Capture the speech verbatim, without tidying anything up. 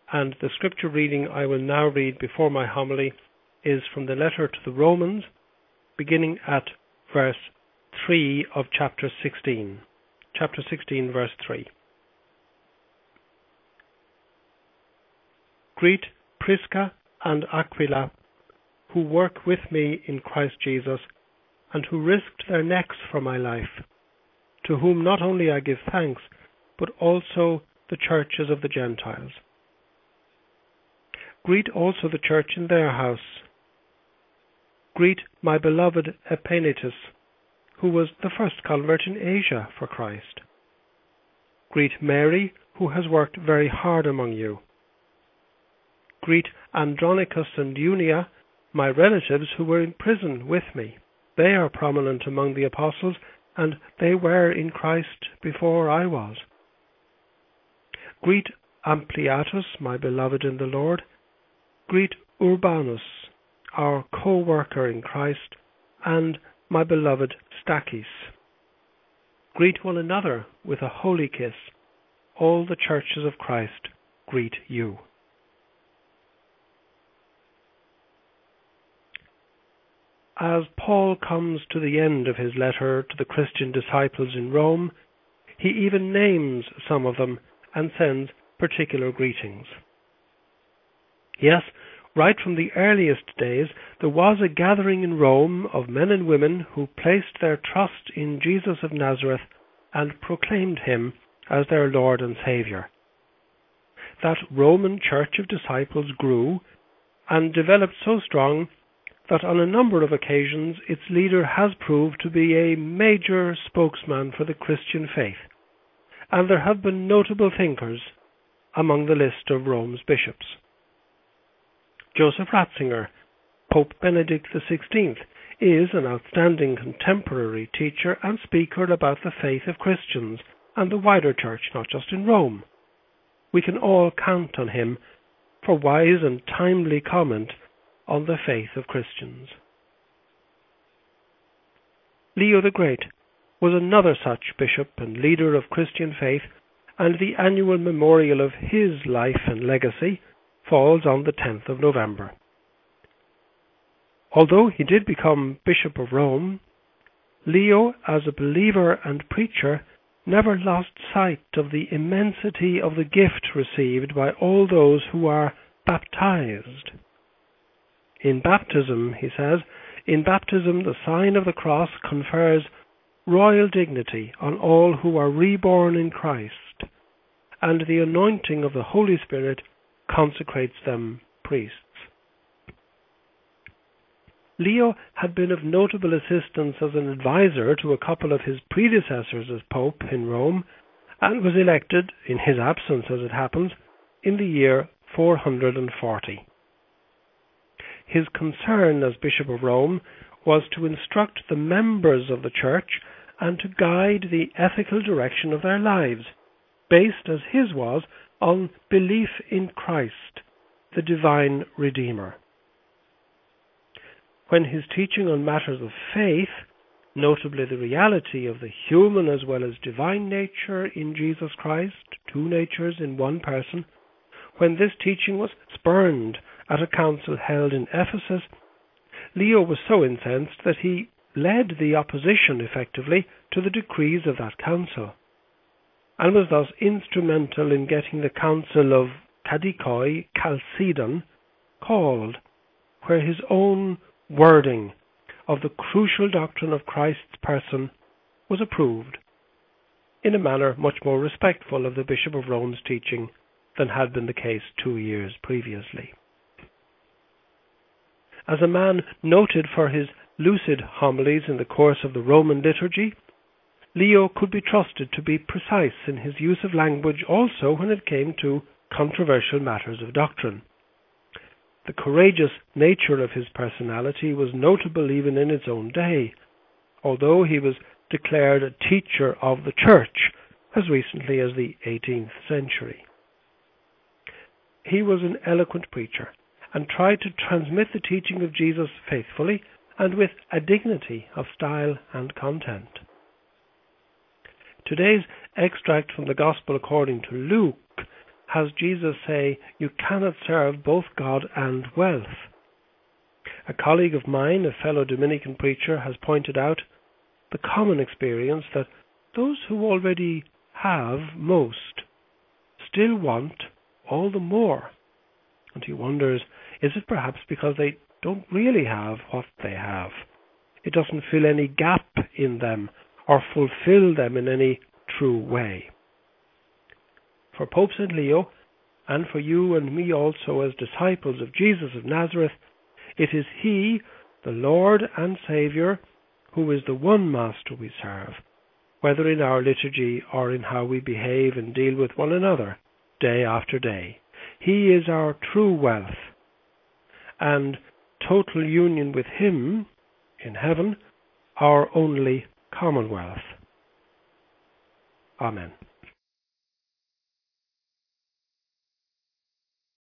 and the scripture reading I will now read before my homily is from the letter to the Romans, beginning at verse three of chapter sixteen. Chapter sixteen, verse three. Greet Prisca and Aquila, who work with me in Christ Jesus, and who risked their necks for my life, to whom not only I give thanks, but also the churches of the Gentiles. Greet also the church in their house. Greet my beloved Epaenetus, who was the first convert in Asia for Christ. Greet Mary, who has worked very hard among you. Greet Andronicus and Junia, my relatives who were in prison with me. They are prominent among the apostles, and they were in Christ before I was. Greet Ampliatus, my beloved in the Lord. Greet Urbanus, our co-worker in Christ, and my beloved Stachys. Greet one another with a holy kiss. All the churches of Christ greet you. As Paul comes to the end of his letter to the Christian disciples in Rome, he even names some of them and sends particular greetings. Yes, right from the earliest days, there was a gathering in Rome of men and women who placed their trust in Jesus of Nazareth and proclaimed him as their Lord and Saviour. That Roman church of disciples grew and developed so strong that on a number of occasions its leader has proved to be a major spokesman for the Christian faith, and there have been notable thinkers among the list of Rome's bishops. Joseph Ratzinger, Pope Benedict the sixteenth, is an outstanding contemporary teacher and speaker about the faith of Christians and the wider church, not just in Rome. We can all count on him for wise and timely comment on the faith of Christians. Leo the Great was another such bishop and leader of Christian faith, and the annual memorial of his life and legacy falls on the tenth of November. Although he did become Bishop of Rome, Leo, as a believer and preacher, never lost sight of the immensity of the gift received by all those who are baptized. In baptism, he says, in baptism the sign of the cross confers royal dignity on all who are reborn in Christ, and the anointing of the Holy Spirit consecrates them priests. Leo had been of notable assistance as an advisor to a couple of his predecessors as Pope in Rome, and was elected, in his absence as it happens, in the year four hundred forty. His concern as Bishop of Rome was to instruct the members of the Church and to guide the ethical direction of their lives, based as his was on belief in Christ, the divine Redeemer. When his teaching on matters of faith, notably the reality of the human as well as divine nature in Jesus Christ, two natures in one person, when this teaching was spurned at a council held in Ephesus, Leo was so incensed that he led the opposition effectively to the decrees of that council, and was thus instrumental in getting the Council of Kadikoi Chalcedon called, where his own wording of the crucial doctrine of Christ's person was approved, in a manner much more respectful of the Bishop of Rome's teaching than had been the case two years previously. As a man noted for his lucid homilies in the course of the Roman liturgy, Leo could be trusted to be precise in his use of language also when it came to controversial matters of doctrine. The courageous nature of his personality was notable even in its own day, although he was declared a teacher of the Church as recently as the eighteenth century. He was an eloquent preacher and tried to transmit the teaching of Jesus faithfully and with a dignity of style and content. Today's extract from the Gospel according to Luke has Jesus say, you cannot serve both God and wealth. A colleague of mine, a fellow Dominican preacher, has pointed out the common experience that those who already have most still want all the more. And he wonders, is it perhaps because they don't really have what they have? It doesn't fill any gap in them or fulfill them in any true way. For Pope Saint Leo, and for you and me also as disciples of Jesus of Nazareth, it is He, the Lord and Saviour, who is the one Master we serve, whether in our liturgy or in how we behave and deal with one another day after day. He is our true wealth, and total union with Him in heaven, our only commonwealth. Amen.